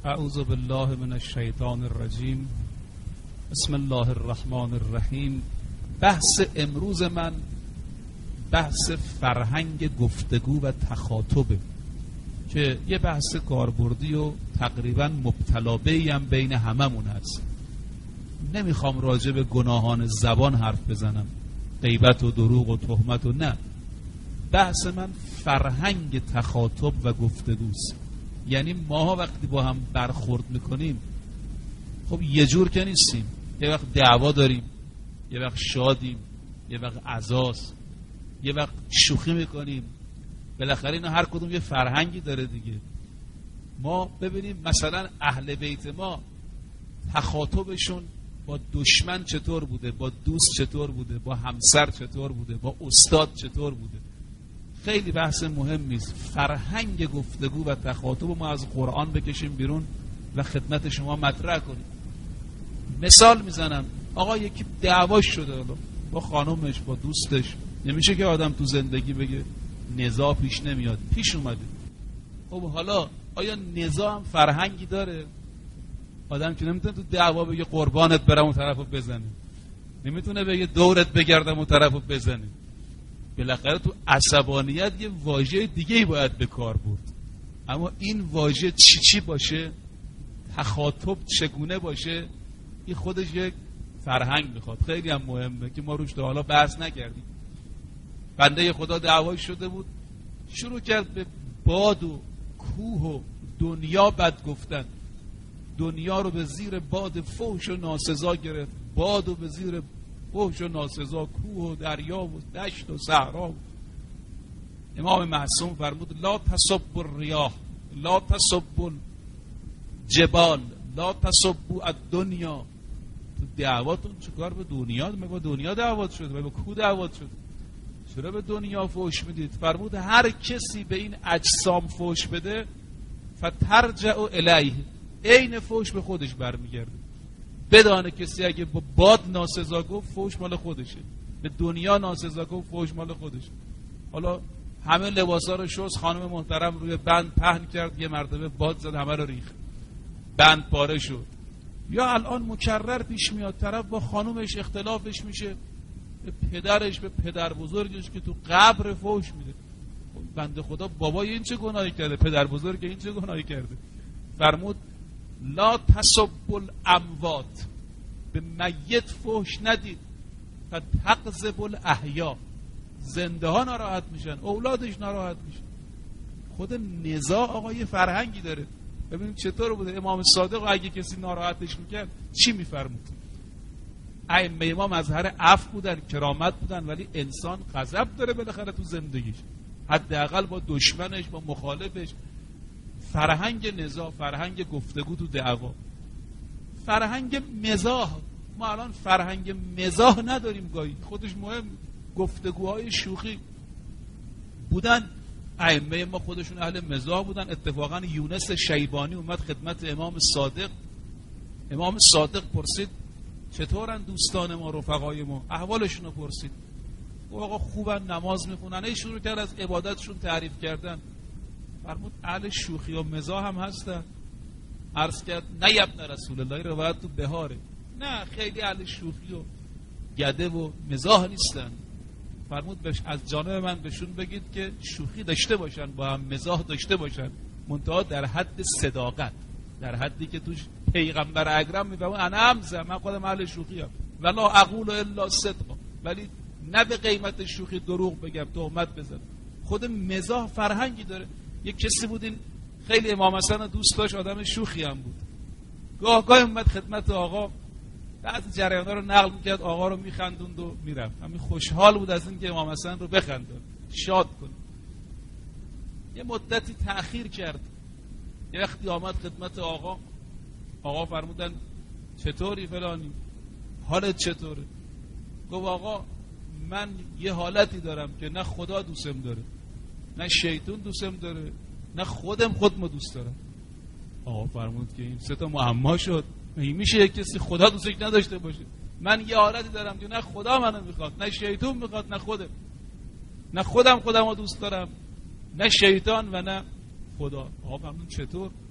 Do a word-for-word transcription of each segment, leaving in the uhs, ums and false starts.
اعوذ بالله من الشیطان الرجیم. بسم الله الرحمن الرحیم. بحث امروز من بحث فرهنگ گفتگو و تخاطبه که یه بحث کاربردی و تقریبا مبتلابه‌ای هم بین هممون هست. نمیخوام راجع به گناهان زبان حرف بزنم، غیبت و دروغ و تهمت و نه. بحث من فرهنگ تخاطب و گفتگوست. یعنی ماها وقتی با هم برخورد میکنیم، خب یه جور که نیستیم. یه وقت دعوا داریم، یه وقت شادیم، یه وقت عزاست، یه وقت شوخی میکنیم. بالاخره اینا هر کدوم یه فرهنگی داره دیگه. ما ببینیم مثلا اهل بیت ما تخاطبشون با دشمن چطور بوده، با دوست چطور بوده، با همسر چطور بوده، با استاد چطور بوده. خیلی بحث مهمی است. فرهنگ گفتگو و تخاطب ما از قرآن بکشیم بیرون و خدمت شما مطرح کنیم. مثال میزنم، آقا یکی دعواش شده با خانومش، با دوستش. نمیشه که آدم تو زندگی بگه نزاع پیش نمیاد، پیش اومده. خب حالا آیا نزاع هم فرهنگی داره؟ آدم که نمیتونه تو دعوا بگه قربانت برم اون طرفو بزنه، نمیتونه بگه دورت بگردم اون طرفو بزنه. بالاخره تو عصبانیت یه واژه دیگه ای باید به کار برد. اما این واژه چی چی باشه، تخاطب چگونه باشه، این خودش یک فرهنگ میخواد. خیلی هم مهمه که ما روش تا حالا بحث نکردیم. بنده خدا دعوایی شده بود، شروع کرد به باد و کوه و دنیا بد گفتن. دنیا رو به زیر باد فحش و ناسزا گرفت، باد رو به زیر فحش و ناسزا، کوه و دریا و دشت و صحرا. امام معصوم فرمود لا تسبوا الریاح، لا تسبوا الجبال، لا تسبوا الدنیا. تو دعواتون چیکار به دنیا؟ مگه با دنیا دعوات شد؟ مگه با کوه دعوات شد؟ چرا به دنیا فحش میدید؟ فرمود هر کسی به این اجسام فحش بده فترجع الیه، عین فحش به خودش برمیگرده. بدانه کسی اگه با باد ناسزا گفت فحش مال خودشه، به دنیا ناسزا گفت فحش مال خودشه. حالا همه لباسا رو شست، خانم محترم روی بند پهن کرد، یه مرتبه باد زد همه رو ریخت، بند پاره شد. یا الان مکرر پیش میاد طرف با خانومش اختلافش میشه، به پدرش، به پدر بزرگش که تو قبر فحش میده. بنده خدا بابای این چه گناهی کرده؟ پدر بزرگ این چه گناهی کرده؟ فرمود لا تسبوا الاموات، به میت فحش ندید، فتغضب الاحیا، زنده ها ناراحت میشن، اولادش ناراحت میشن. خود نزاع آقا یه فرهنگی داره. ببینیم چطور بوده. امام صادق اگه کسی ناراحتش میکرد چی میفرمود؟ ائمه امام مظهر عفو بودن، کرامت بودن، ولی انسان غضب داره بالاخره تو زندگیش، حداقل با دشمنش، با مخالفش. فرهنگ نزاع، فرهنگ گفتگو تو دعوا، فرهنگ مزاح. ما الان فرهنگ مزاح نداریم. گاهی خودش مهم. گفتگوهای شوخی بودن، ائمه ما خودشون اهل مزاح بودن. اتفاقا یونس شیبانی اومد خدمت امام صادق. امام صادق پرسید چطورن دوستان ما، رفقای ما؟ احوالشون رو پرسید. او آقا خوبن، نماز میخونن. ای شروع کرد از عبادتشون تعریف کردن. فرمود اهل شوخی و مزاح هم هستن. عرض کرد نه ابن رسول الله، روایت تو بهاره، نه خیلی اهل شوخی و گده و مزاح نیستن. فرمود بش از جانب من بهشون بگید که شوخی داشته باشن، با هم مزاح داشته باشن، منتها در حد صداقت، در حدی که توش پیغمبر اکرم میفهمه انا همزه، من خودم اهل شوخی ام ولا اقول الا صدقا، ولی نه به قیمت شوخی دروغ بگم، تهمت بزنم. خود مزاح فرهنگی داره. یک کسی بود این خیلی امام حسن دوست داشت، آدم شوخی هم بود. گاه گاه اومد خدمت آقا، بعضی جریانا رو نقل میکرد، آقا رو میخندوند و میرفت. همین خوشحال بود از اینکه امام حسن رو بخندوند، شاد کنه. یه مدتی تأخیر کرد. یه وقتی آمد خدمت آقا، آقا فرمودن چطوری فلانی، حالت چطوره؟ گفت آقا من یه حالتی دارم که نه خدا دوستم داره، نه شیطان دوستم داره، نه خودم خودمو دوست دارم. آقا فرمود که این سه تا معما شد. این میشه یک کسی خدا دوستش نداشته باشه؟ من یه حالتی دارم که نه خدا منو میخواد، نه شیطان میخواد، نه خودم، نه خودم خودمو دوست دارم، نه شیطان و نه خدا. آقا فرمود چطور؟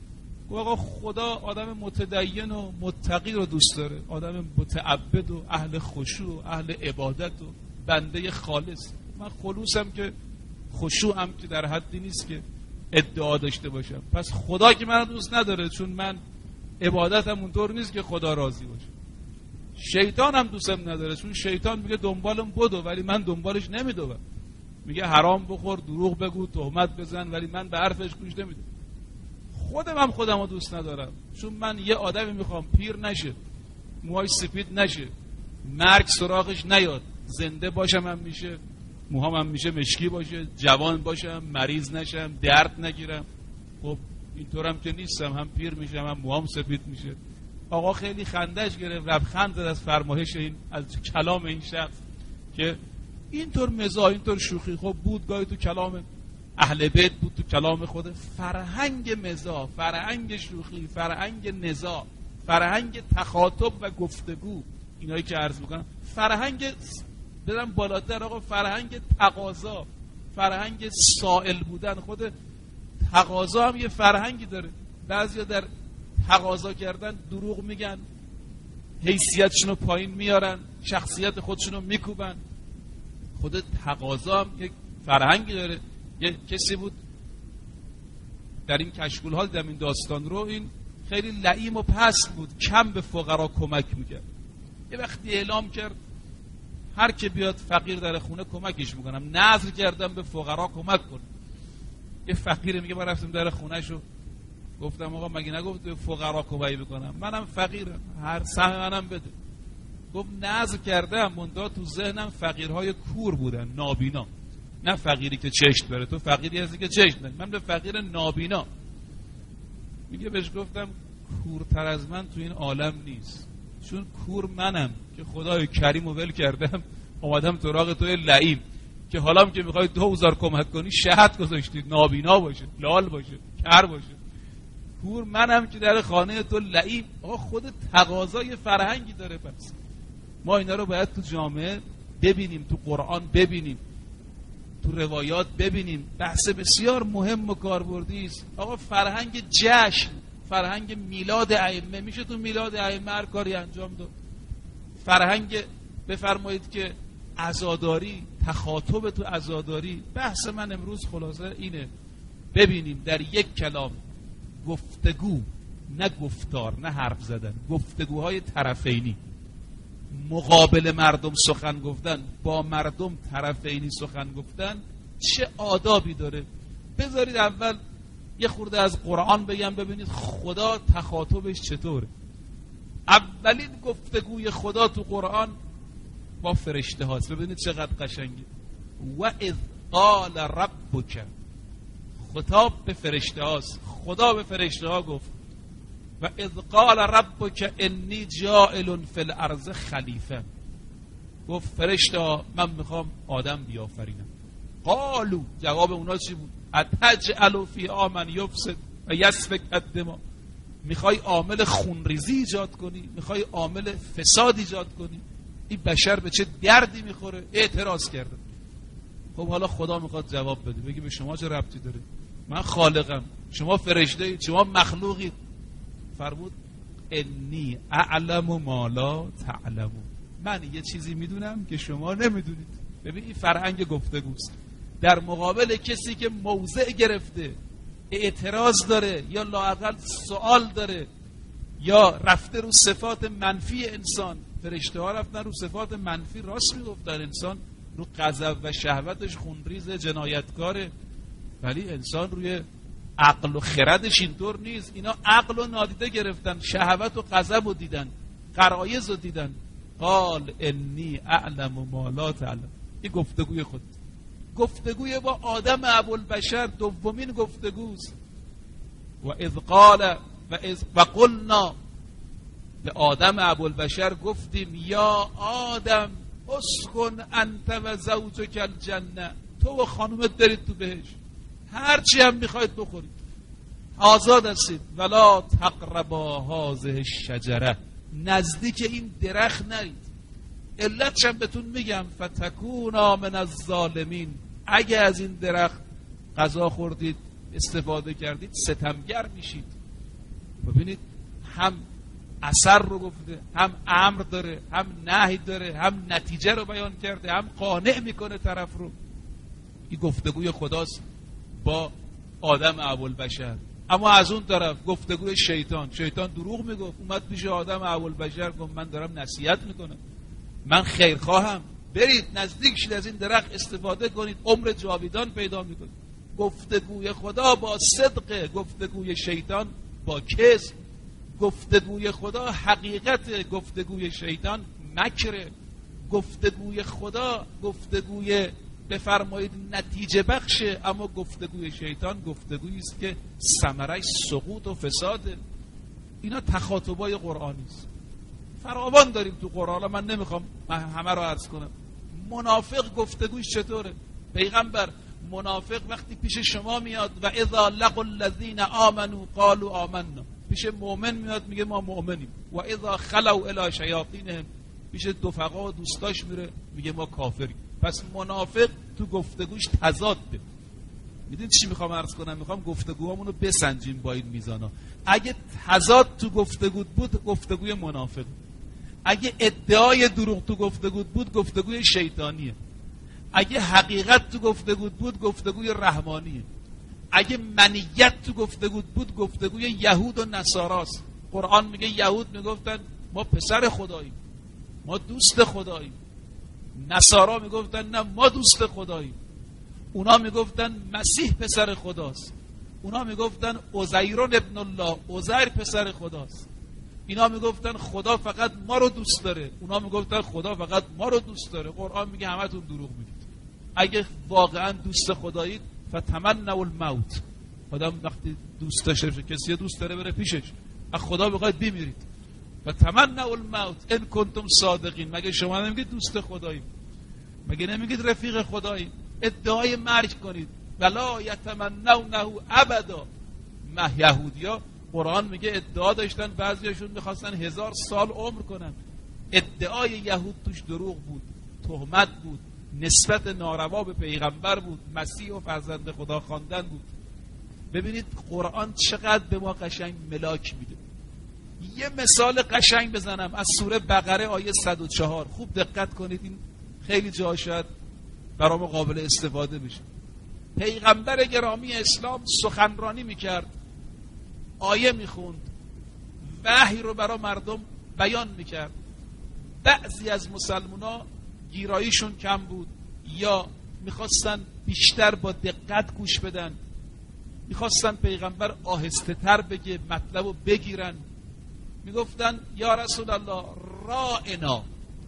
گفت آقا خدا آدم متدین و متقی رو دوست داره، آدم متعبد و اهل خشوع و اهل عبادت و بنده خالص. من خلوصم که خشوعم که در حدی نیست که ادعا داشته باشم. پس خدا که من دوست نداره، چون من عبادتم اونطور نیست که خدا راضی باشه. شیطان هم دوستم نداره، چون شیطان میگه دنبالم بدو ولی من دنبالش نمیدوم. میگه حرام بخور، دروغ بگو، تهمت بزن، ولی من به حرفش گوش نمیدم. خودم هم خودم رو دوست ندارم، چون من یه آدمی میخوام پیر نشه، موهاش سفید نشه، مرگ سراغش نیاد، زنده باشم هم میشه، موهام هم میشه مشکی باشه، جوان باشم، مریض نشم، درد نگیرم. خب اینطورم که نیستم، هم پیر میشم هم موهام سفید میشه. آقا خیلی خندش گرفت، لبخند زد از فرمایش این، از کلام این شخص که اینطور مزاح، اینطور شوخی خب بود، گاهی تو کلام اهل بیت بود، تو کلام خود. فرهنگ مزاح، فرهنگ شوخی، فرهنگ نزاع، فرهنگ تخاطب و گفتگو، اینایی که عرض میکنم، فرهنگ بدم بالاتر آقا، فرهنگ تقاضا، فرهنگ سائل بودن. خود تقاضا هم یه فرهنگی داره. بعضیا در تقاضا کردن دروغ میگن، حیثیتشون رو پایین میارن، شخصیت خودشون رو میکوبن. خود تقاضا هم یک فرهنگی داره. یه کسی بود در این کشکول ها دیدم این داستان رو، این خیلی لئیم و پست بود، کم به فقرا کمک میکرد. یه وقتی اعلام کرد هر که بیاد فقیر در خونه کمکش میکنم، نذر کردم به فقرا کمک کنم. یه فقیر میگه من رفتم در خونه شو، گفتم آقا مگه نگفت به فقرا کمک بکنم؟ منم فقیرم، هر سهم منم بده. گفت نذر کردم، منتها تو ذهنم فقیرهای کور بودن، نابینا. نه فقیری که چشم بره، تو فقیری هستی که چشم داری، من به فقیر نابینا. میگه بهش گفتم کورتر از من تو این عالم نیست، چون کور منم که خدای کریم و ول کردم اومدم سراغ توی لئیم که حالا هم که میخوای دو هزار کمک کنی شهد گذاشتی، نابینا باشه، لال باشه، کر باشه. کور منم که در خانه تو لئیم. آقا خود تقاضای فرهنگی داره. پس ما اینا رو باید تو جامعه ببینیم، تو قرآن ببینیم، تو روایات ببینیم. بحث بسیار مهم و کاربردی است. آقا فرهنگ جشن، فرهنگ میلاد ائمه، میشه تو میلاد ائمه هر کاری انجام داد. فرهنگ بفرمایید که عزاداری، تخاطب تو عزاداری. بحث من امروز خلاصه اینه، ببینیم در یک کلام گفتگو، نه گفتار، نه حرف زدن، گفتگوهای طرفینی، مقابل مردم سخن گفتن، با مردم طرفینی سخن گفتن چه آدابی داره. بذارید اول یه خورده از قرآن بگم ببینید خدا تخاطبش چطوره. اولین گفتگوی خدا تو قرآن با فرشته هاست. ببینید چقدر قشنگه. و اذ قال ربک، خطاب به فرشته هاست. خدا به فرشته ها گفت و اذ قال ربک انی جاعل فی الارض خلیفه. گفت فرشته ها من میخوام آدم بیافرینم. قالو، جواب اونا چی بود؟ اتجعل فیها من یفسد و یسفک الدماء. میخوای عامل خونریزی ایجاد کنی؟ میخوای عامل فساد ایجاد کنی؟ این بشر به چه دردی میخوره؟ اعتراض کرده. خب حالا خدا میخواد جواب بده، بگی به شما چه ربطی داره؟ من خالقم، شما فرشته اید، شما مخلوقید. فرمود انی اعلم ما لا تعلمون، من یه چیزی میدونم که شما نمیدونید. ببین این فرهنگ گفتگوست در مقابل کسی که موضع گرفته، اعتراض داره یا لااقل سوال داره یا رفته رو صفات منفی انسان. فرشته ها رفتن رو صفات منفی، راست میگفتن انسان رو غضب و شهوتش خونریز جنایتکاره، ولی انسان روی عقل و خردش اینطور نیست. اینا عقل و نادیده گرفتن، شهوت و غضب رو دیدن، غرایز رو دیدن. قال انی اعلم ما لا تعلم. این گفتگوی خود، گفتگوی با آدم ابوالبشر، دومین گفتگوست. و اذ قال و اذ و قلنا، به آدم ابوالبشر گفتیم یا آدم اسکن انت و زوجک الجنه، تو و خانومت برید تو بهشت، هر چی هم میخواید بخورید، آزاد هستید. ولا تقربا هذه الشجره، نزدیک این درخت نرید. علتش هم بهتون میگم، فتکونا من الظالمین، اگه از این درخت غذا خوردید، استفاده کردید، ستمگر میشید. ببینید هم اثر رو گفته، هم امر داره، هم نهی داره، هم نتیجه رو بیان کرده، هم قانع میکنه طرف رو. این گفتگوی خداست با آدم ابوالبشر. اما از اون طرف گفتگوی شیطان، شیطان دروغ میگفت، اومد پیش آدم ابوالبشر گفت من دارم نصیحت میکنم، من خیرخواهم، برید نزدیک شید، از این درخت استفاده کنید، عمر جاویدان پیدا میکنید. گفتگوی خدا با صدق، گفتگوی شیطان با کذب. گفتگوی خدا حقیقت، گفتگوی شیطان مکره. گفتگوی خدا گفتگوی بفرمایید نتیجه بخشه، اما گفتگوی شیطان گفتگویی است که ثمرش سقوط و فساده. اینا تخاطبای قرآنی است، فراوان داریم تو قرآن. من نمیخوام همه رو عرض کنم. منافق گفتگوش چطوره؟ پیغمبر منافق وقتی پیش شما میاد و اذا لقوا الذین آمنوا قالوا آمنا، پیش مؤمن میاد میگه ما مؤمنیم. و اذا خلوا الی شیاطینهم، پیش دفقا و دوستاش میره میگه ما کافریم. پس منافق تو گفتگوش تضاده. میدونید چی میخوام عرض کنم؟ میخوام گفتگوهامونو بسنجیم با این میزانا. اگه تضاد تو گفتگو بود گفتگوی منافق، اگه ادعای دروغ تو گفتگو بود گفتگوی شیطانیه، اگه حقیقت تو گفتگو بود گفتگوی رحمانیه، اگه منیت تو گفتگو بود گفتگوی یهود و نصاراست. قرآن میگه یهود میگفتن ما پسر خداییم، ما دوست خداییم. نصارا میگفتن نه ما دوست خداییم. اونا میگفتن مسیح پسر خداست، اونا میگفتن عزیرون ابن الله، عزیر پسر خداست. اینا میگفتن خدا فقط ما رو دوست داره، اونا میگفتن خدا فقط ما رو دوست داره. قرآن میگه همتون دروغ میگید. اگه واقعا دوست خدایید فتمنوا الموت، آدم وقتی دوست داشته باشه، کسی دوست داره بره پیشش، از خدا بخواید بمیرید. فتمنوا الموت ان کنتم صادقین. مگه شما نمیگید دوست خدایید؟ مگه نمیگید رفیق خدایید؟ ادعای مرگ کنید. ولا یتمنونه ابدا. ما یهودیا قرآن میگه ادعا داشتن، بعضیاشون میخواستن هزار سال عمر کنن. ادعای یهود توش دروغ بود، تهمت بود، نسبت ناروا به پیغمبر بود، مسیح و فرزند خدا خواندن بود. ببینید قرآن چقدر به ما قشنگ ملاک میده. یه مثال قشنگ بزنم از سوره بقره آیه صد و چهار. خوب دقت کنید، این خیلی جا شاید برام قابل استفاده بشه. پیغمبر گرامی اسلام سخنرانی میکرد، آیه میخوند، وحی رو برای مردم بیان میکرد. بعضی از مسلمونا گیراییشون کم بود یا میخواستن بیشتر با دقت گوش بدن، میخواستن پیغمبر آهسته تر بگه، مطلب رو بگیرن. میگفتن یا رسول الله راعنا،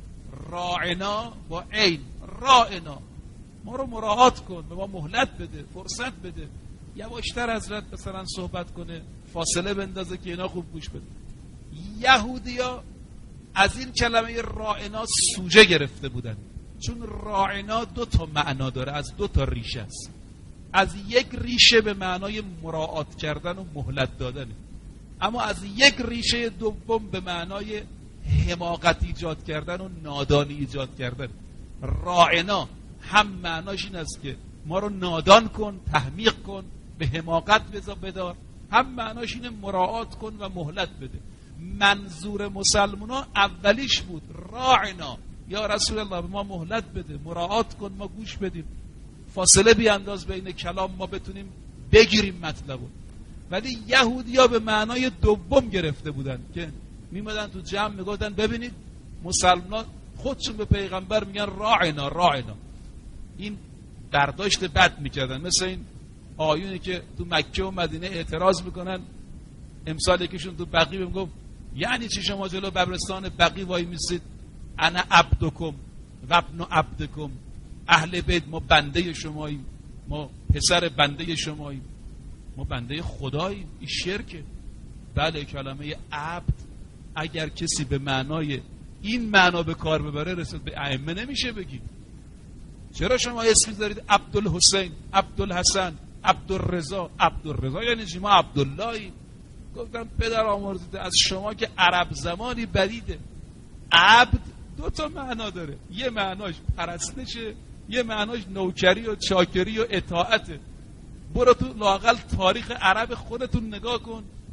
راعنا با عین، راعنا، ما رو مراعات کن، به ما مهلت بده، فرصت بده، یواشتر حضرت مثلا صحبت کنه، فاصله بندازه که اینا خوب گوش بده. یهودیا از این کلمه راعنا سوجه گرفته بودن، چون راعنا دو تا معنا داره، از دو تا ریشه است. از یک ریشه به معنای مراعات کردن و مهلت دادنه، اما از یک ریشه دوم به معنای حماقت ایجاد کردن و نادانی ایجاد کردن. راعنا هم معناش این است که ما رو نادان کن، تحمیق کن، به حماقت بدار، هم معناش اینه مراعات کن و مهلت بده. منظور مسلمونا اولیش بود راعنا، یا رسول الله به ما مهلت بده، مراعات کن، ما گوش بدیم، فاصله بیانداز بین کلام، ما بتونیم بگیریم مطلبو. ولی یهودیا به معنای دوم گرفته بودن که میمدن تو جمع میگفتن ببینید مسلمان خودشون به پیغمبر میگن راعنا راعنا. این برداشت بد میکردن، مثل این آیونی که تو مکه و مدینه اعتراض میکنن. امسال یکیشون تو بقی میگفت یعنی چی شما جلو قبرستان بقی وای میسید؟ انا عبدکم و ابن عبدکم، اهل بیت ما بنده شماییم، ما پسر بنده شماییم، ما بنده خداییم. این شرکه. بله کلمه عبد اگر کسی به معنای این معنا به کار ببره رسید به ائمه نمیشه بگید. چرا شما اسم دارید عبدالحسین، عبدالحسن، عبدالرضا؟ عبدالرضا یعنی چی؟ ما عبداللهی. گفتم پدر آمرزیده از شما که عرب زمانی بریده. عبد دو تا معنا داره، یه معناش پرستشه، یه معناش نوکری و چاکری و اطاعته. برو تو لااقل تاریخ عرب خودتون نگاه کن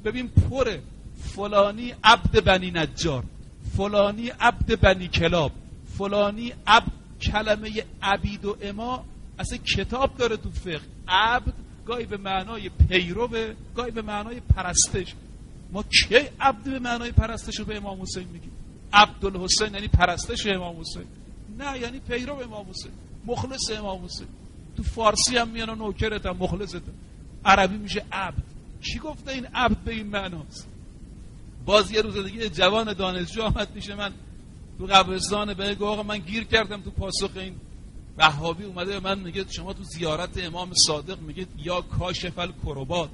ببین پره، فلانی عبد بنی نجار، فلانی عبد بنی کلاب، فلانی عبد. کلمه عبید و اما اصلا کتاب داره تو فقه. عبد گاهی به معنای پیرو، گاهی به معنای پرستش. ما کی عبد به معنای پرستش رو به امام حسین میگیم؟ عبدالحسین یعنی پرستش امام حسین؟ نه، یعنی پیرو امام حسین، مخلص امام حسین. تو فارسی هم میان نوکرت هم مخلصت، عربی میشه عبد. کی گفته این عبد به این معناست؟ باز یه روز دیگه جوان دانشجو آمد پیش من تو قبرستان، به گفت آقا من گیر کردم تو پاسخ این وهابی. اومده به من میگه شما تو زیارت امام صادق میگید یا کاشف الکربات.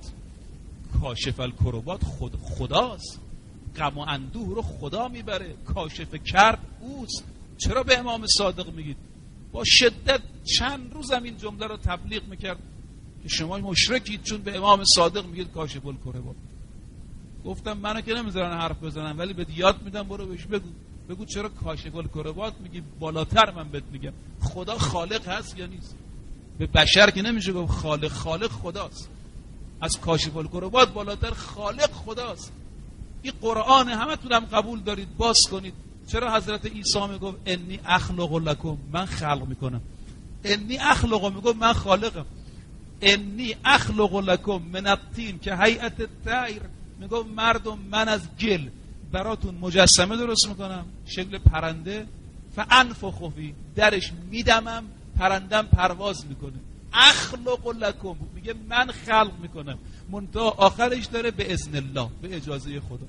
کاشف الکربات خود خداست، غم و اندوه رو خدا میبره، کاشف کرب اوست. چرا به امام صادق میگید؟ با شدت چند روزم این جمله رو تبلیغ میکرد که شما مشرکید چون به امام صادق میگید کاشف الکربات. گفتم منو که نمیذارن حرف بزنم، ولی بهت یاد میدم، برو بهش بگو بگو چرا کاشف الکربات میگی. بالاتر من بهت میگم خدا خالق هست یا نیست؟ به بشر که نمیشه گفت خالق، خالق خداست. از کاشف الکربات بالاتر خالق خداست. این قرآن همه تونم قبول دارید، باز کنید. چرا حضرت عیسی میگفت انی اخلق لکم، من خلق میکنم. انی اخلق میگفت من خالقم. انی اخلق لکم من الطین که هیئت الطیر، میگفت مردم من از گل براتون مجسمه درست میکنم شکل پرنده، فانفخ فیه، درش میدمم پرندم پرواز میکنه. اخلق لکم میگه من خلق میکنم، منتها آخرش داره به اذن الله، به اجازه خدا.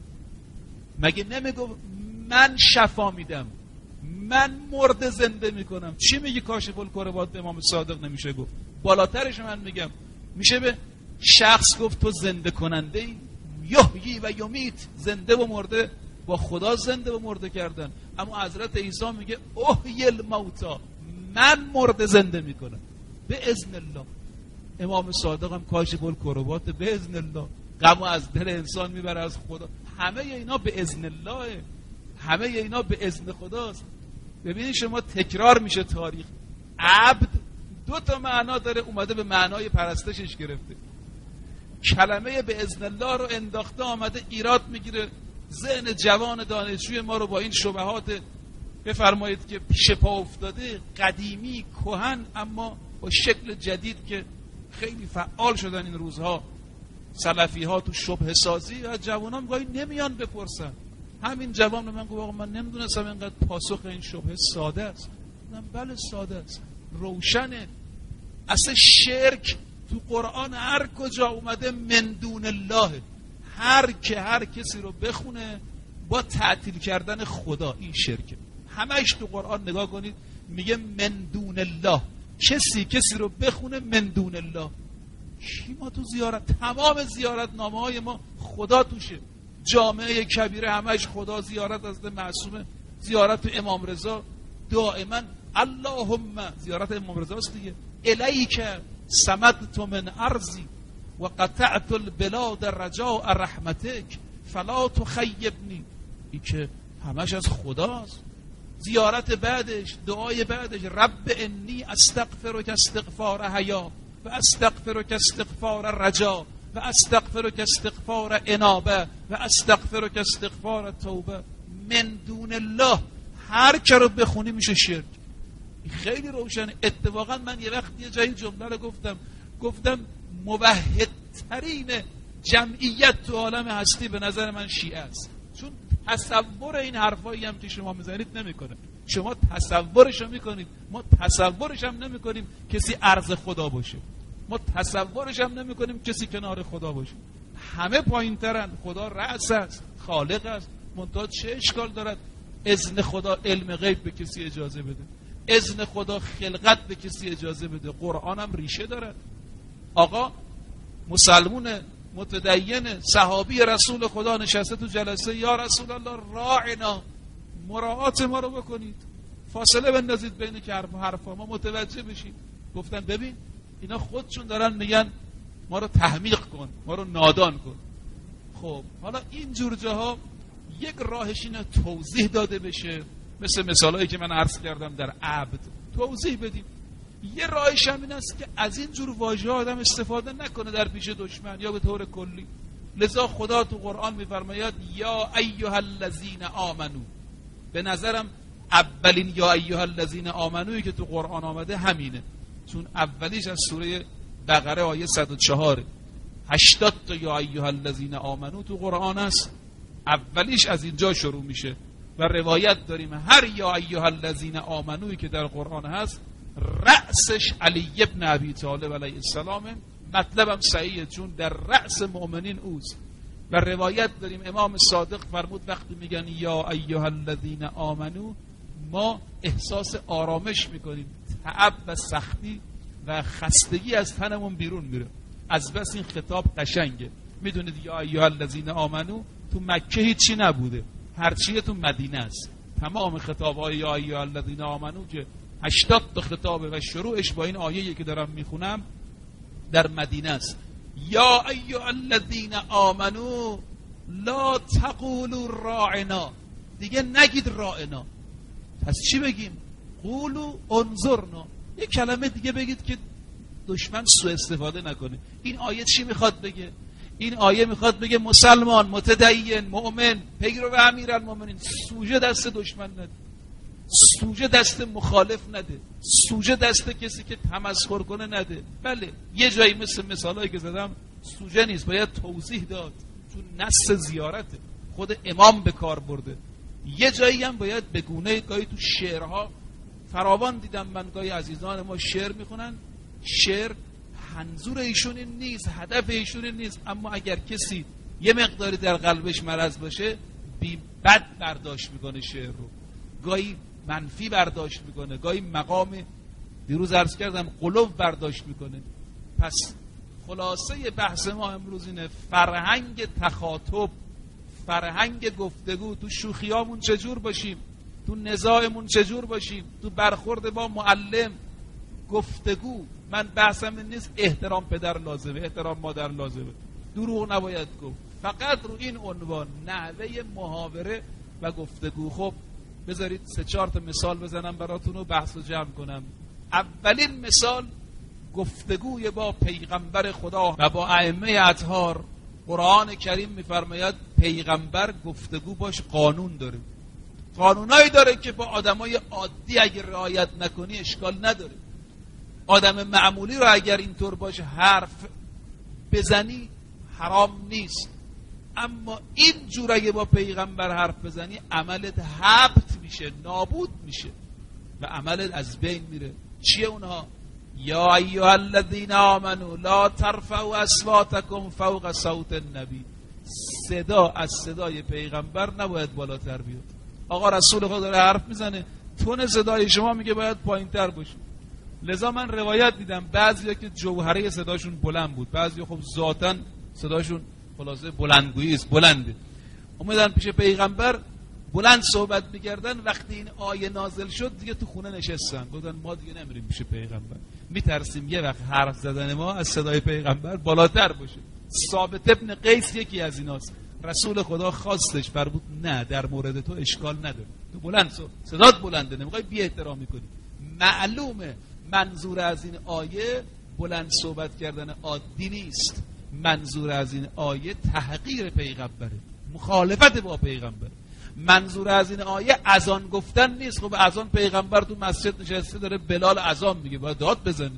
مگه نمیگه من شفا میدم، من مرده زنده میکنم؟ چی میگی کاشف الکربات به امام صادق نمیشه گفت؟ بالاترش من میگم میشه به شخص گفت تو زنده کننده ای، یحیی و یمیت، زنده و مرده با خدا زنده و مرده کردن. اما حضرت عیسی میگه احیی الموتی، من مرده زنده میکنم به اذن الله. امام صادق هم کاشف الکربات به اذن الله، غم از دل انسان میبره از خدا. همه اینا به اذن الله، همه اینا به اذن خداست. ببینید شما تکرار میشه تاریخ. عبد دو تا معنا داره، اومده به معنای پرستشش گرفته. کلمه به اذن الله رو انداخته، آمده ایراد میگیره ذهن جوان دانشجوی ما رو با این شبهات بفرمایید که پیش پا افتاده، قدیمی، کهن، اما با شکل جدید که خیلی فعال شدن این روزها سلفی ها تو شبهه سازی. و جوانان گاهی نمیان بپرسن. همین جوان به من گفت آقا من نمیدونستم اینقدر پاسخ این شبهه ساده است. من بله ساده است، روشنه. اصلا شرک تو قرآن هر کجا اومده من دون الله، هر که هر کسی رو بخونه با تعطیل کردن خدا، این شرکه. همهش تو قرآن نگاه کنید میگه من دون الله، کسی کسی رو بخونه من دون الله. کی ما تو زیارت، تمام زیارت نامه های ما خدا توشه. جامعه کبیره همهش خدا، زیارت از معصومه، زیارت تو امام رضا دائما اللهم، زیارت امام رضا است دیگه. الیک صمدت من ارضی و قطعت البلاد رجاء رحمتک فلا تخیبنی، این که همش از خداست. زیارت بعدش، دعای بعدش رب انی استغفرک استغفار حیا و استغفرک استغفار رجا و استغفرک استغفار انابه و استغفرک استغفار توبه. من دون الله هر که رو بخونی میشه شرک. خیلی روشنه. اتفاقا من یه وقت یه جایی جمله رو گفتم گفتم موحدترین جمعیت تو عالم هستی به نظر من شیعه است، چون تصور این حرفایی هم که شما میزنید نمیکنه. شما تصورش رو میکنید، ما تصورش هم نمیکنیم کسی عرض خدا باشه، ما تصورش هم نمیکنیم کسی کنار خدا باشه. همه پایین ترن. خدا رأس است، خالق است، منتها چه اشکال دارد اذن خدا علم غیب به کسی اجازه بده، اذن خدا خلقت به کسی اجازه بده. قرآن هم ریشه دارد. آقا مسلمون متدین صحابی رسول خدا نشسته تو جلسه، یا رسول الله راعنا، مراعات ما رو بکنید، فاصله بندازید بین که حرفا ما متوجه بشیم. گفتن ببین اینا خودشون دارن میگن ما رو تحمیق کن، ما رو نادان کن. خب حالا این جور جاها یک راهش اینه توضیح داده بشه، مثل مثالایی که من عرض کردم در عبد توضیح بدیم. یه راهش هم این است که از این جور واژه آدم استفاده نکنه در پیش دشمن یا به طور کلی. لذا خدا تو قرآن میفرماید یا ایها الذین آمنو. به نظرم اولین یا ایها الذین آمنویی که تو قرآن آمده همینه، چون اولیش از سوره بقره آیه صد و چهار، هشتاد تا یا ایها الذین آمنو تو قرآن است، اولیش از اینجا شروع میشه و روایت داریم هر یا ایها الذین آمنویی که در قرآن هست رأسش علی ابن ابی طالب علیه السلام. مطلبم صحیحه چون در رأس مؤمنین اوست. و روایت داریم امام صادق فرمود وقتی میگن یا ایها الذین آمنو ما احساس آرامش میکنیم، تعب و سختی و خستگی از تنمون بیرون میره، از بس این خطاب قشنگه. میدونید یا ایها الذین آمنو تو مکه هیچی نبوده، هرچیه تو مدینه است. تمام خطاب‌های یا ایها الذین آمنو که هشتاد تا خطابه و شروعش با این آیه‌ای که دارم میخونم در مدینه است. یا ایها الذین آمنو لا تقولوا راعنا، دیگه نگید راعنا. پس چی بگیم؟ قولوا انظرنا. یک کلمه دیگه بگید که دشمن سوء استفاده نکنه. این آیه چی میخواد بگه؟ این آیه میخواد بگه مسلمان، متدین، مؤمن، پیرو امیرالمومنین سوژه دست دشمن نده، سوژه دست مخالف نده، سوژه دست کسی که تمسخر کنه نده. بله یه جایی مثل مثالایی که زدم سوژه نیست، باید توضیح داد چون نص زیارته، خود امام به کار برده. یه جایی هم باید به گونه گاهی تو شعرها فراوان دیدم من، گاهی عزیزان ما شعر میخونن، شعر منظور ایشون این نیست، هدف ایشون این نیست، اما اگر کسی یه مقداری در قلبش مرض باشه بی بد برداشت میکنه شعر رو، گاهی منفی برداشت میکنه، گاهی مقام دیروز عرض کردم قلوب برداشت میکنه. پس خلاصه بحث ما امروز اینه فرهنگ تخاطب، فرهنگ گفتگو. تو شوخیامون چجور باشیم، تو نزاعمون چجور باشیم، تو برخورد با معلم، گفتگو. من بحثم این نیست احترام پدر لازمه، احترام مادر لازمه، دروغ نباید گفت، فقط رو این عنوان نحوه محاوره و گفتگو. خب بذارید سه چهار تا مثال بزنم براتون و بحث رو جمع کنم. اولین مثال گفتگوی با پیغمبر خدا و با ائمه اطهار. قرآن کریم میفرماید پیغمبر گفتگو باش قانون داره، قانونایی داره که با آدمای عادی اگر رعایت نکنی اشکال نداره. آدم معمولی رو اگر اینطور باشه حرف بزنی حرام نیست، اما این جور اگه با پیغمبر حرف بزنی عملت حبط میشه، نابود میشه و عملت از بین میره. چیه اونها؟ یا ایها الذین آمنو لا ترفعوا اصواتکم فوق صوت النبی. صدا از صدای پیغمبر نباید بالاتر بیاد. آقا رسول خدا داره حرف میزنه، تون صدای شما میگه باید پایینتر باشه. لذا من روایت دیدم بعضیا که جوهره صداشون بلند بود، بعضیا خب ذاتاً صداشون خلاصه بلندگویی است، بلنده، اومدن پیش پیغمبر بلند صحبت میکردن. وقتی این آیه نازل شد دیگه تو خونه نشستن، گفتن ما دیگه نمیریم پیش پیغمبر، میترسیم یه وقت حرف زدن ما از صدای پیغمبر بالاتر باشه. ثابت ابن قیس یکی از ایناست. رسول خدا خواستش فرمود نه، در مورد تو اشکال نداره، تو بلند صدات بلنده، نمیخوای بی احترامی کنی. معلومه منظور از این آیه بلند صحبت کردن عادی نیست، منظور از این آیه تحقیر پیغمبره، مخالفت با پیغمبر. منظور از این آیه اذان گفتن نیست. خب اذان پیغمبر تو مسجد نشسته داره بلال اذان میگه، باید داد بزنی.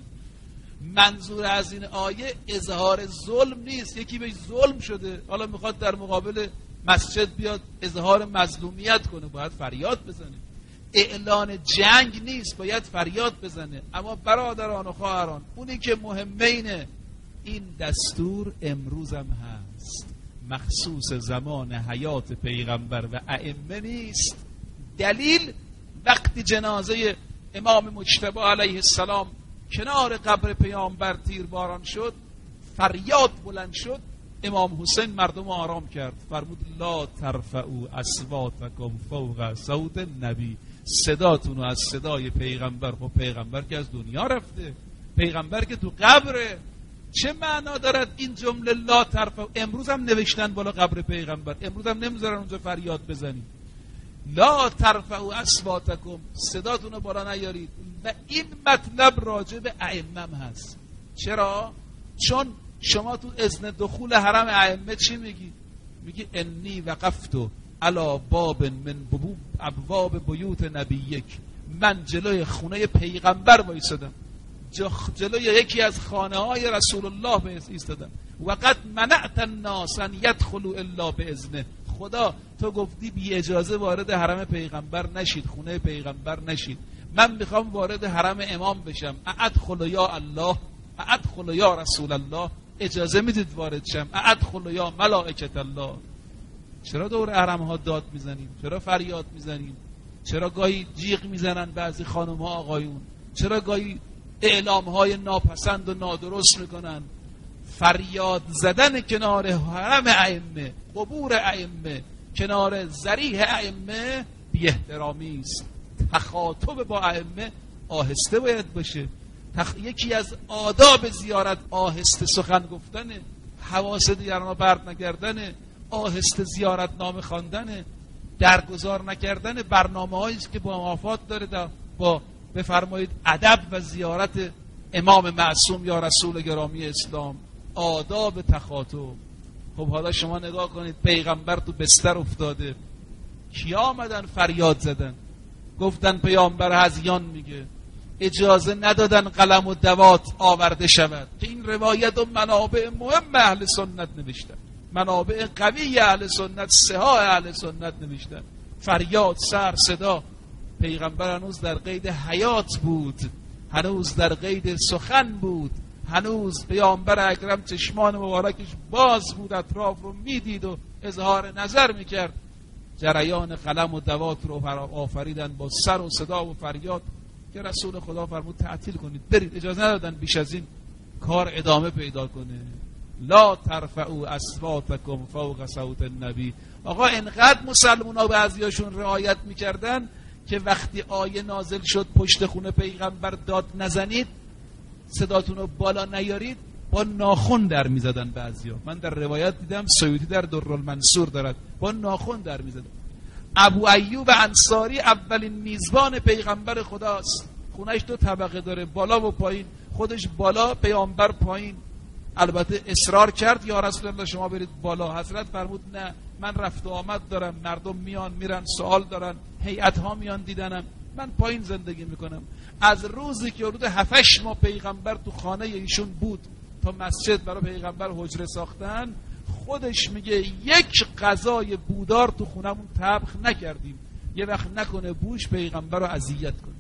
منظور از این آیه اظهار ظلم نیست، یکی بهش ظلم شده حالا میخواد در مقابل مسجد بیاد اظهار مظلومیت کنه، باید فریاد بزنه. اعلان جنگ نیست، باید فریاد بزنه. اما برادران و خواهران، اونی که مهمه اینه این دستور امروزم هست، مخصوص زمان حیات پیغمبر و ائمه نیست. دلیل وقتی جنازه امام مجتبی علیه السلام کنار قبر پیامبر تیرباران شد، فریاد بلند شد، امام حسین مردم آرام کرد، فرمود لا ترفعوا اصواتکم فوق صوت النبی. صداتون از صدای پیغمبر. خب پیغمبر که از دنیا رفته، پیغمبر که تو قبره. چه معنا دارد این جمله لا ترفعوا؟ امروز هم نوشتن بالا قبر پیغمبر، امروز هم نمیذارن اونجا فریاد بزنید. لا ترفعوا اصواتکم، صداتون رو بالا نیارید. و این مطلب راجع به ائمه هست. چرا؟ چون شما تو اذن دخول حرم ائمه چی میگی؟ میگی انی وقفت علی باب من ابواب بیوت نبیک، من جلوی خونه پیغمبر وایسادم، جلوی یکی از خانه های رسول الله ایستادم. وقد منعت الناس ان يدخلوا الا باذنه، خدا تو گفتی بی اجازه وارد حرم پیغمبر نشید، خونه پیغمبر نشید، من میخوام وارد حرم امام بشم، ادخل یا الله، ادخل یا رسول الله، اجازه میدید وارد شم، ادخل یا ملائکه الله. چرا دور حرم ها داد میزنیم؟ چرا فریاد میزنیم؟ چرا گاهی جیغ میزنن بعضی خانم ها آقایون؟ چرا گاهی اعلام های ناپسند و نادرست میکنن؟ فریاد زدن کنار حرم ائمه، قبور ائمه، کنار ضریح ائمه بی احترامی است. تخاطب با ائمه آهسته باید باشه. تخ... یکی از آداب زیارت آهسته سخن گفتنه، حواس دیگران رو پرت نکردنه، آهسته زیارت نامه خواندنه، درگذار نکردن برنامه‌هایی که با موافقت داره با بفرمایید ادب و زیارت امام معصوم یا رسول گرامی اسلام، آداب تخاطب. خب حالا شما نگاه کنید، پیغمبر تو بستر افتاده، کیا آمدن فریاد زدن؟ گفتن پیامبر هذیان میگه، اجازه ندادن قلم و دوات آورده شود که این روایت و منابع مهم اهل سنت نوشتن، منابع قوی اهل سنت، صحاح اهل سنت نوشتن. فریاد، سر صدا. پیغمبر هنوز در قید حیات بود، هنوز در قید سخن بود، هنوز پیامبر اکرم چشمان مبارکش باز بود، اطراف رو میدید و اظهار نظر میکرد. جریان قلم و دوات رو آفریدن با سر و صدا و فریاد که رسول خدا فرمود تعطیل کنید، برید. اجازه ندادن بیش از این کار ادامه پیدا کنه. لا ترفعوا اصواتکم فوق صوت النبی. آقا انقدر مسلمان ها بعضیاشون رعایت میکردن که وقتی آیه نازل شد پشت خونه پیغمبر داد نزنید، صداتون رو بالا نیارید، با ناخن در میزدن بعضیا. من در روایت دیدم، سیوطی در درالمنصور دارد، با ناخن در میزدن. ابو ایوب انصاری اولین میزبان پیغمبر خداست، خونش دو طبقه داره، بالا و پایین، خودش بالا، پیامبر پایین. البته اصرار کرد یا رسول الله شما برید بالا، حضرت فرمود نه، من رفت و آمد دارم، مردم میان میرن سوال دارن، هیئت ها میان دیدنم، من پایین زندگی میکنم. از روزی که حدود هفتش ماه پیغمبر تو خانه ایشون بود تا مسجد برای پیغمبر حجره ساختن، خودش میگه یک غذای بودار تو خونمون طبخ نکردیم، یه وقت نکنه بوش پیغمبر رو اذیت کنه.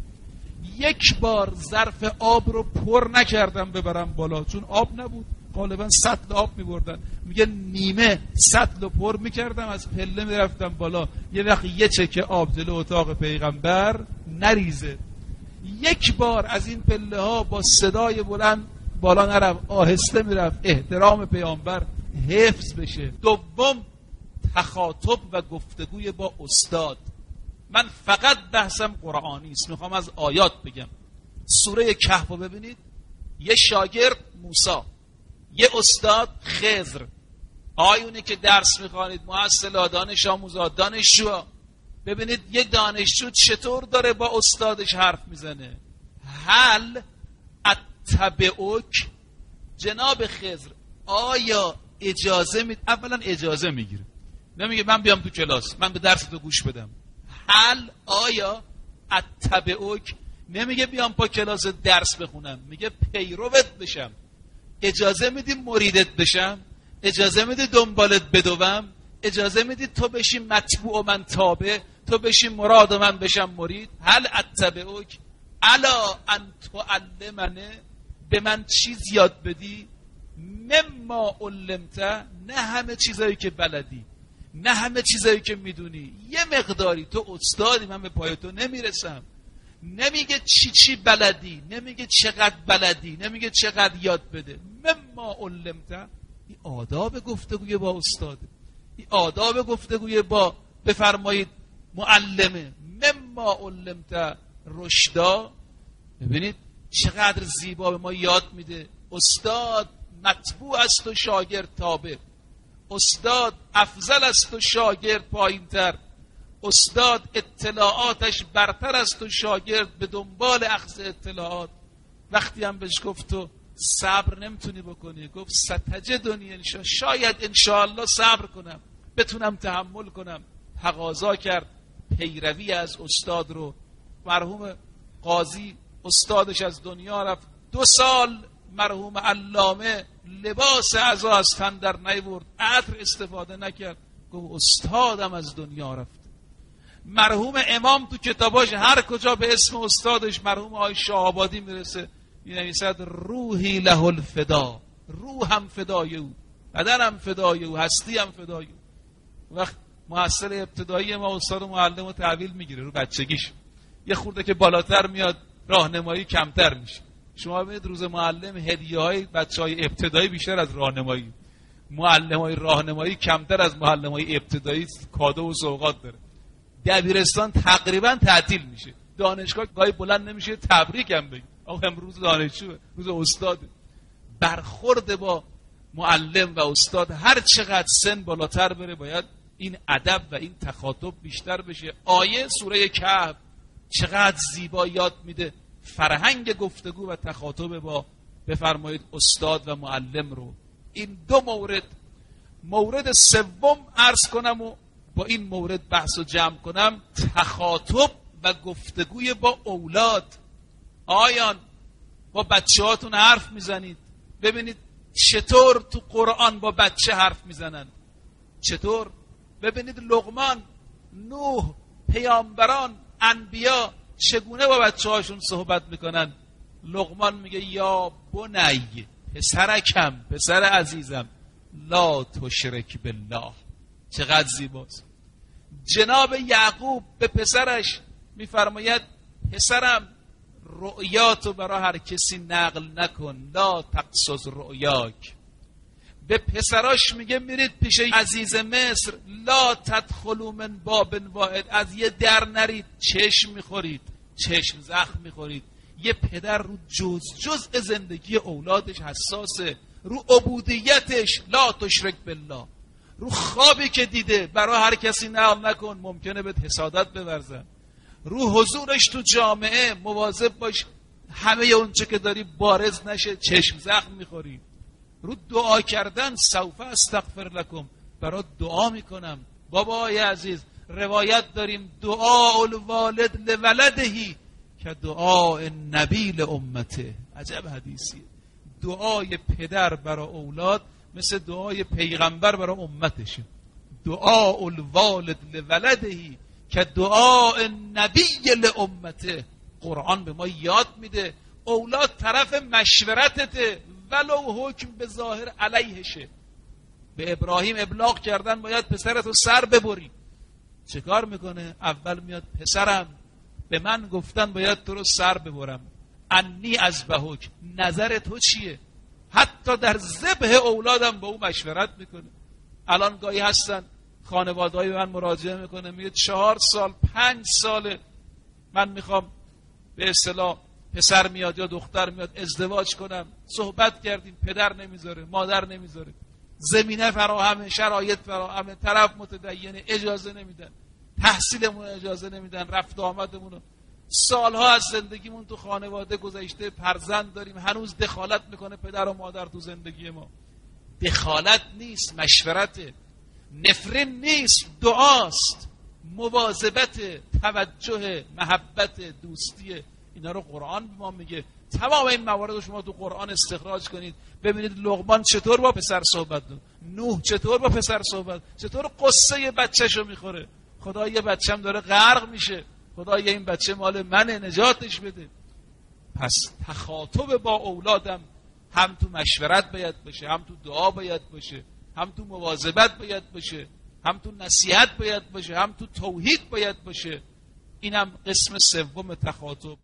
یک بار ظرف آب رو پر نکردم ببرم بالا، چون آب نبود، غالبا سطل آب میبردن. میگه نیمه سطل رو پر میکردم، از پله میرفتم بالا، یه وقت یه چکه آب جلو اتاق پیغمبر نریزه. یک بار از این پله ها با صدای بلند بالا نرفت، آهسته میرفت، احترام پیامبر حفظ بشه. دوم، تخاطب و گفتگوی با استاد. من فقط بحثم قرآنی است، میخوام از آیات بگم. سوره کهف رو ببینید، یه شاگرد موسی، یه استاد خضر. آیونی که درس میخوانید، محصلا، دانش آموزا، دانشجوها، ببینید یه دانشجو چطور داره با استادش حرف میزنه. هل اتبعک، جناب خضر آیا اجازه می... اولا اجازه میگیره، نمیگه من بیام تو کلاس، من به درس تو گوش بدم. هل، آیا، اتبعک، نمیگه بیام پا کلاس درس بخونم، میگه پیروت بشم. اجازه میدی مریدت بشم؟ اجازه میدی دنبالت بدوم؟ اجازه میدی تو بشی متبوع و من تابع، تو بشی مراد و من بشم مرید؟ هل اتبعک الا ان تعلمنه، به من چیز یاد بدی؟ مما علمت، نه همه چیزایی که بلدی، نه همه چیزایی که میدونی، یه مقداری. تو استادی، من به پای تو نمیرسم. نمیگه چی چی بلدی، نمیگه چقدر بلدی، نمیگه چقدر یاد بده. مما علمت، این آداب گفتگوی با استاده، این آداب گفتگوی با بفرمایید معلمه. مما علمت رشدا، ببینید چقدر زیبا به ما یاد میده. استاد متبوع است و شاگرد تابع، استاد افضل است و شاگرد پایینتر، استاد اطلاعاتش برتر است و شاگرد به دنبال اخذ اطلاعات. وقتی هم بهش گفت تو صبر نمیتونی بکنی. گفت ستجدنی انشاء، شاید انشاءالله صبر کنم، بتونم تحمل کنم. تقاضا کرد پیروی از استاد رو. مرحوم قاضی استادش از دنیا رفت، دو سال مرحوم علامه لباس عزا از تن در نیورد، عطر استفاده نکرد. گفت استادم از دنیا رفت. مرحوم امام تو کتاباش هر کجا به اسم استادش مرحوم آقای شاه‌آبادی میرسه می‌نویسد روحی له الفدا، روحم فدای او، بدنم فدای او، هستی هم فدای او. وقت محصل ابتدایی ما استاد و معلم رو تحویل میگیره رو بچگیش، یه خورده که بالاتر میاد راهنمایی کمتر میشه. شما ببینید روز معلم هدیه‌های بچه‌های ابتدایی بیشتر از راهنمایی، معلمای راهنمایی کمتر از معلمای ابتدایی کادو و سوغات داره. دبیرستان تقریبا تعطیل میشه، دانشگاه گاهی بلند نمیشه تبریک هم بگی آقا امروز دانشجوه، روز استاده. برخورد با معلم و استاد هر چقدر سن بالاتر بره باید این ادب و این تخاطب بیشتر بشه. آیه سوره کهف چقدر زیبا یاد میده فرهنگ گفتگو و تخاطب با بفرمایید استاد و معلم رو. این دو مورد. مورد سوم عرض کنم و با این مورد بحث و جمع کنم، تخاطب و گفتگوی با اولاد. آیان با بچه هاتون حرف میزنید، ببینید چطور تو قرآن با بچه حرف میزنن، چطور. ببینید لقمان، نوح، پیامبران، انبیا چگونه با بچه هاشون صحبت میکنن. لقمان میگه یا بنی، پسرکم، پسر عزیزم، لا تشرک بالله. چقدر زیباست. جناب یعقوب به پسرش میفرماید پسرم رؤیاتو برای هر کسی نقل نکن، لا تقصص رؤیاک. به پسراش میگه میرید پیش عزیز مصر، لا تدخلوا من باب واحد، از یه در نرید، چشم میخورید، چشم زخم میخورید. یه پدر رو جز جزء زندگی اولادش حساسه، رو عبودیتش، لا تشرک بالله. رو خوابی که دیده برای هر کسی نقل نکن، ممکنه بهت حسادت بورزن. رو حضورش تو جامعه مواظب باش همه اونچه که داری بارز نشه، چشم زخم میخوری. رو دعا کردن، سوف استغفر لکم، برای دعا میکنم. بابای عزیز روایت داریم دعا الوالد لولدهی که دعا نبی لامته. عجب حدیثی. دعای پدر برای اولاد مثل دعای پیغمبر برای امتشه. دعا الوالد لولدهی که دعا نبی لامته. قرآن به ما یاد میده اولاد طرف مشورتته، ولو حکم به ظاهر علیهشه. به ابراهیم ابلاغ کردن باید پسرتو سر ببری، چه کار میکنه؟ اول میاد پسرم به من گفتن باید تو رو سر ببرم، انی ازبحک، نظر تو چیه؟ حتی در ذبح اولادم با او مشورت میکنه. الان گاهی هستن خانواده‌ای به من مراجعه میکنه، میگه چهار سال پنج ساله من میخوام به اصطلاح پسر میاد یا دختر میاد ازدواج کنم، صحبت کردیم، پدر نمیذاره، مادر نمیذاره، زمینه فراهمه، شرایط فراهمه، طرف متدینه، اجازه نمیدن، تحصیلمون اجازه نمیدن، رفت آمدمون. سالها از زندگیمون تو خانواده گذشته، فرزند داریم، هنوز دخالت میکنه پدر و مادر تو زندگی ما. دخالت نیست، مشورته. نفرین نیست، دعاست، مواظبت، توجه، محبت، دوستی. اینا رو قرآن به ما میگه. تمام این موارد رو شما تو قرآن استخراج کنید، ببینید لقمان چطور با پسر صحبت دو، نوح چطور با پسر صحبت، چطور قصه بچه‌شو میخوره. خدا یه بچه‌م داره غرق میشه، خدا یه این بچه مال منه، نجاتش بده. پس تخاطب با اولادم هم تو مشورت باید باشه، هم تو دعا باید باشه، هم تو مواظبت باید باشه، هم تو نصیحت باید باشه، هم تو توحید باید باشه. اینم قسم سوم تخاطب.